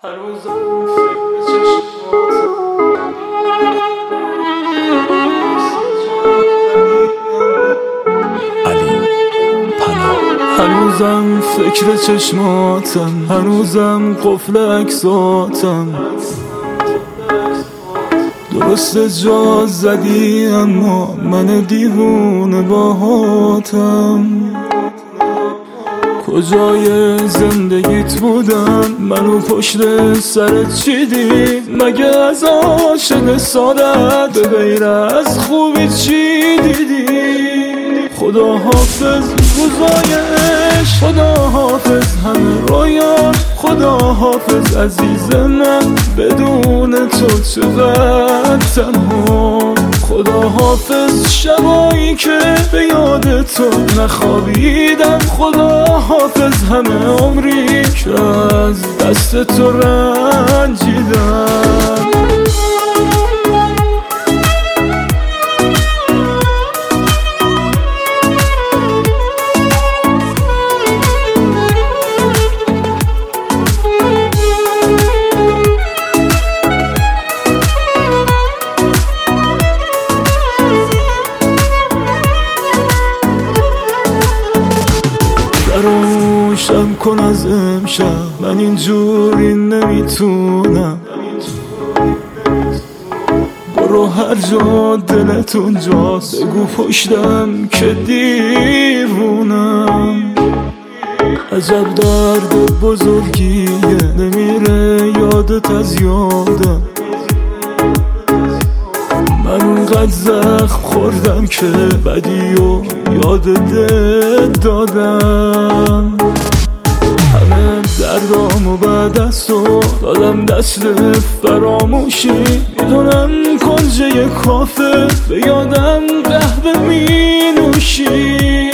هنوزم فکر چشماتم علی پناه. هنوزم فکر چشماتم، هنوزم قفل عکساتم. درست جا زدی اما من دیوونه باهاتم. کجای زندگیت بودم منو پشت سرت چیدی؟ مگه از عاشق سادت به غیر از خوبی چی دیدی؟ خدا حافظ روزای عشق، خدا حافظ همه رویان، خدا حافظ عزیز من بدون تو چقدر تنها. خدا حافظ شبایی که به یاد تو نخوابیدم. خدا حافظ همه عمری که از دست تو رنجیدم. فراموشم کن از امشب، من اینجوری نمیتونم. برو هر جا دلت اونجاست، بگو پشتم که دیوونم. عجب درد بزرگیه نمیره یادت از یادم. من اونقدر زخم خوردم که بدی و یادت دادم. همه دردامو بعد از تو دادم دست فراموشی. میدونم کنجه کافه به یادم قهوه می نوشی.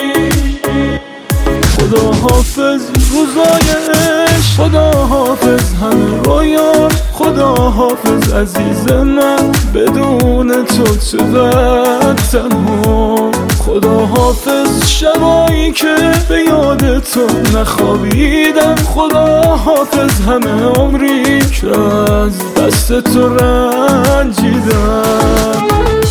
خدا حافظ روزای عشق، خدا حافظ همه رویان، خدا حافظ عزیز من بدون تو چقدر تنها. خدا حافظ شبایی که به یاد تو نخوابیدم. خدا حافظ همه عمری که از دست تو رنجیدم.